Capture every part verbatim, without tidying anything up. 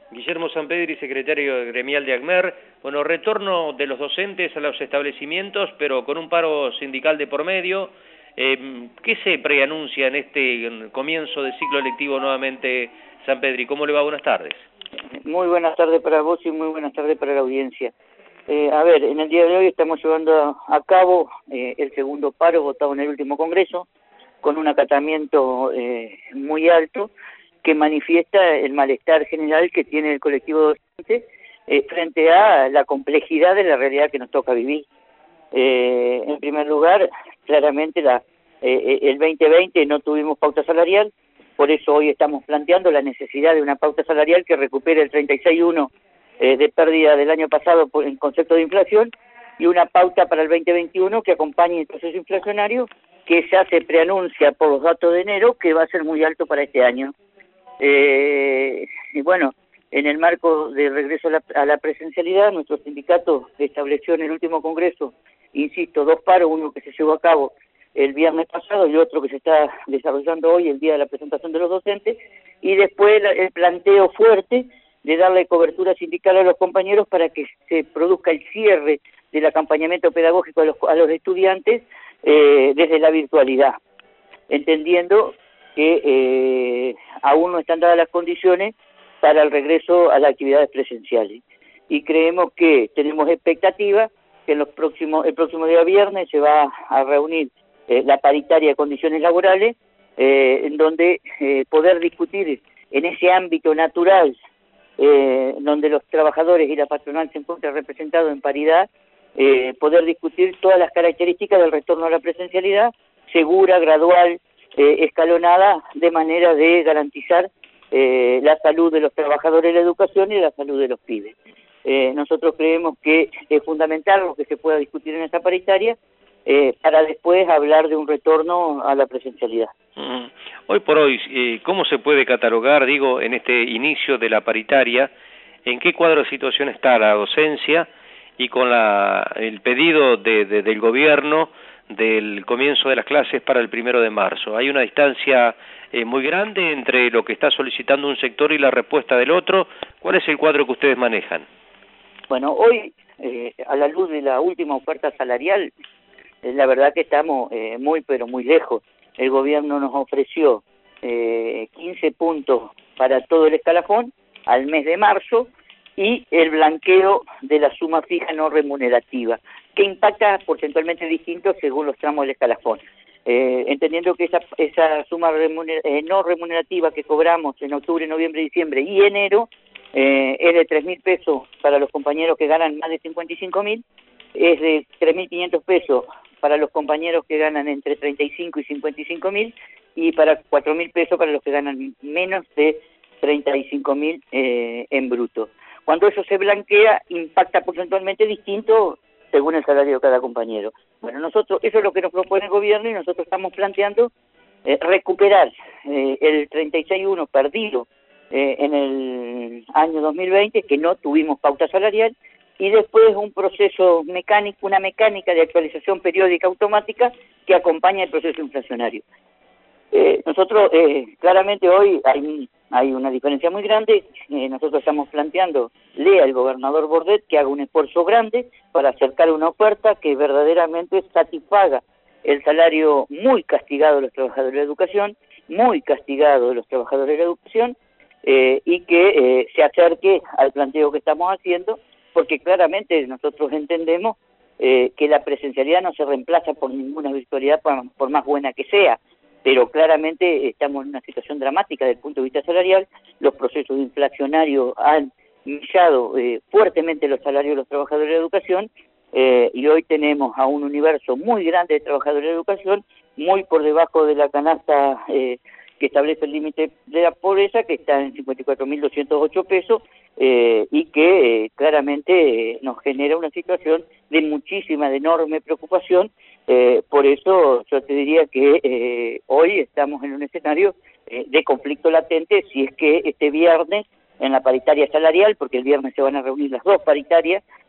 Guillermo Sampedri, secretario gremial de ACMER. Bueno, retorno de los docentes a los establecimientos, pero con un paro sindical de por medio. Eh, ¿Qué se preanuncia en este comienzo de ciclo lectivo nuevamente, Sampedri? ¿Cómo le va? Buenas tardes. Muy buenas tardes para vos y muy buenas tardes para la audiencia. Eh, a ver, en el día de hoy estamos llevando a cabo eh, el segundo paro votado en el último Congreso, con un acatamiento eh, muy alto que manifiesta el malestar general que tiene el colectivo docente eh, frente a la complejidad de la realidad que nos toca vivir. Eh, en primer lugar, claramente la, eh, el veinte veinte no tuvimos pauta salarial, por eso hoy estamos planteando la necesidad de una pauta salarial que recupere el treinta y seis punto uno eh, de pérdida del año pasado por, en concepto de inflación, y una pauta para el veinte veintiuno que acompañe el proceso inflacionario, que ya se preanuncia por los datos de enero que va a ser muy alto para este año. Eh, y bueno, en el marco de regreso a la, a la presencialidad, nuestro sindicato estableció en el último Congreso, insisto, dos paros, uno que se llevó a cabo el viernes pasado y otro que se está desarrollando hoy, el día de la presentación de los docentes, y después el planteo fuerte de darle cobertura sindical a los compañeros para que se produzca el cierre del acompañamiento pedagógico a los, a los estudiantes eh, desde la virtualidad, entendiendo que eh, aún no están dadas las condiciones para el regreso a las actividades presenciales. Y creemos que tenemos expectativa que en los próximos, el próximo día viernes se va a reunir eh, la paritaria de condiciones laborales, eh, en donde eh, poder discutir en ese ámbito natural, eh, donde los trabajadores y la patronal se encuentran representados en paridad, eh, poder discutir todas las características del retorno a la presencialidad, segura, gradual, eh, escalonada, de manera de garantizar eh, la salud de los trabajadores de la educación y la salud de los pibes. Eh, nosotros creemos que es fundamental lo que se pueda discutir en esta paritaria eh, para después hablar de un retorno a la presencialidad. Mm. Hoy por hoy, eh, ¿cómo se puede catalogar, digo, en este inicio de la paritaria, en qué cuadro de situación está la docencia y con la, el pedido de, de, del gobierno del comienzo de las clases para el primero de marzo? ¿Hay una distancia eh, muy grande entre lo que está solicitando un sector y la respuesta del otro? ¿Cuál es el cuadro que ustedes manejan? Bueno, hoy, eh, a la luz de la última oferta salarial, eh, la verdad que estamos eh, muy, pero muy lejos. El gobierno nos ofreció eh, quince puntos para todo el escalafón al mes de marzo y el blanqueo de la suma fija no remunerativa, que impacta porcentualmente distinto según los tramos del escalafón. Eh, entendiendo que esa, esa suma remuner eh, no remunerativa que cobramos en octubre, noviembre, diciembre y enero, Eh, es de tres mil pesos para los compañeros que ganan más de cincuenta y cinco mil, es de tres mil quinientos pesos para los compañeros que ganan entre treinta y cinco y cincuenta y cinco mil, y para cuatro mil pesos para los que ganan menos de treinta y cinco mil eh, en bruto. Cuando eso se blanquea, impacta porcentualmente distinto según el salario de cada compañero. Bueno, nosotros, eso es lo que nos propone el gobierno y nosotros estamos planteando eh, recuperar eh, el treinta y seis punto uno perdido Eh, en el año dos mil veinte, que no tuvimos pauta salarial, y después un proceso mecánico, una mecánica de actualización periódica automática que acompaña el proceso inflacionario. Eh, nosotros, eh, claramente hoy hay, hay una diferencia muy grande. Eh, nosotros estamos planteando, lea el gobernador Bordet, que haga un esfuerzo grande para acercar una oferta que verdaderamente satisfaga el salario muy castigado de los trabajadores de la educación, muy castigado de los trabajadores de la educación, Eh, y que eh, se acerque al planteo que estamos haciendo, porque claramente nosotros entendemos eh, que la presencialidad no se reemplaza por ninguna virtualidad, por, por más buena que sea, pero claramente estamos en una situación dramática desde el punto de vista salarial. Los procesos inflacionarios han millado eh, fuertemente los salarios de los trabajadores de la educación, eh, y hoy tenemos a un universo muy grande de trabajadores de la educación, muy por debajo de la canasta eh, que establece el límite de la pobreza, que está en cincuenta y cuatro mil doscientos ocho pesos, eh, y que eh, claramente eh, nos genera una situación de muchísima, de enorme preocupación. Eh, por eso yo te diría que eh, hoy estamos en un escenario eh, de conflicto latente, si es que este viernes, en la paritaria salarial, porque el viernes se van a reunir las dos paritarias,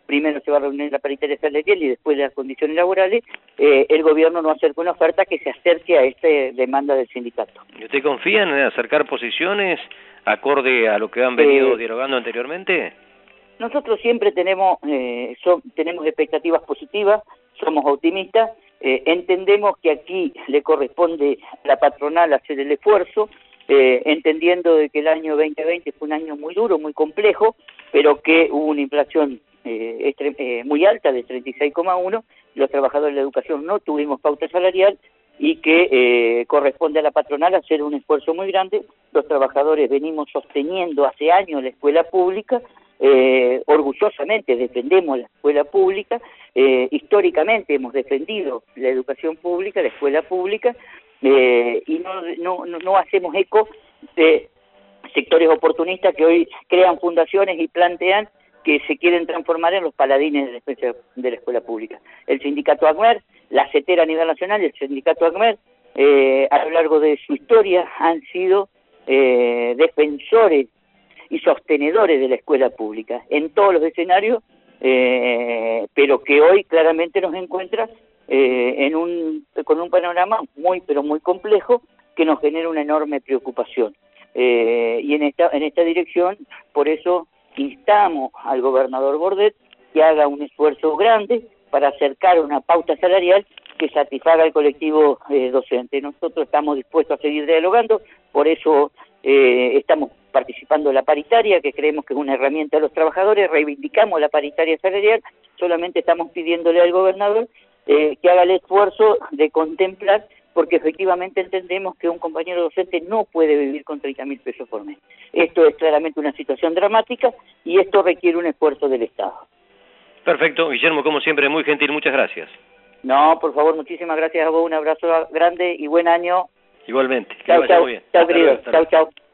primero se va a reunir la paritaria salarial y después las condiciones laborales, eh, el gobierno no acerca una oferta que se acerque a esta demanda del sindicato. ¿Y usted confía en acercar posiciones acorde a lo que han venido Eh, dialogando anteriormente? Nosotros siempre tenemos, eh, so, tenemos expectativas positivas, somos optimistas, eh, entendemos que aquí le corresponde a la patronal hacer el esfuerzo, eh, entendiendo de que el año veinte veinte fue un año muy duro, muy complejo, pero que hubo una inflación eh, eh, muy alta de treinta y seis coma uno, los trabajadores de la educación no tuvimos pauta salarial y que eh, corresponde a la patronal hacer un esfuerzo muy grande. Los trabajadores venimos sosteniendo hace años la escuela pública, eh, orgullosamente defendemos la escuela pública, eh, históricamente hemos defendido la educación pública, la escuela pública, eh, y no, no, no, no hacemos eco de sectores oportunistas que hoy crean fundaciones y plantean que se quieren transformar en los paladines de la escuela, de la escuela pública. El sindicato ACMER, la CETERA a nivel nacional y el sindicato ACMER, eh, a lo largo de su historia han sido eh, defensores y sostenedores de la escuela pública en todos los escenarios, eh, pero que hoy claramente nos encuentra eh, en un, con un panorama muy, pero muy complejo que nos genera una enorme preocupación. Eh, y en esta, en esta dirección, por eso instamos al gobernador Bordet que haga un esfuerzo grande para acercar una pauta salarial que satisfaga al colectivo eh, docente. Nosotros estamos dispuestos a seguir dialogando, por eso eh, estamos participando en la paritaria, que creemos que es una herramienta de los trabajadores, reivindicamos la paritaria salarial, solamente estamos pidiéndole al gobernador eh, que haga el esfuerzo de contemplar, porque efectivamente entendemos que un compañero docente no puede vivir con treinta mil pesos por mes. Esto es claramente una situación dramática y esto requiere un esfuerzo del Estado. Perfecto, Guillermo, como siempre, muy gentil, muchas gracias. No, por favor, muchísimas gracias a vos, un abrazo grande y buen año. Igualmente, que Chau, vaya chau, muy bien. chau, querido, chau, chau.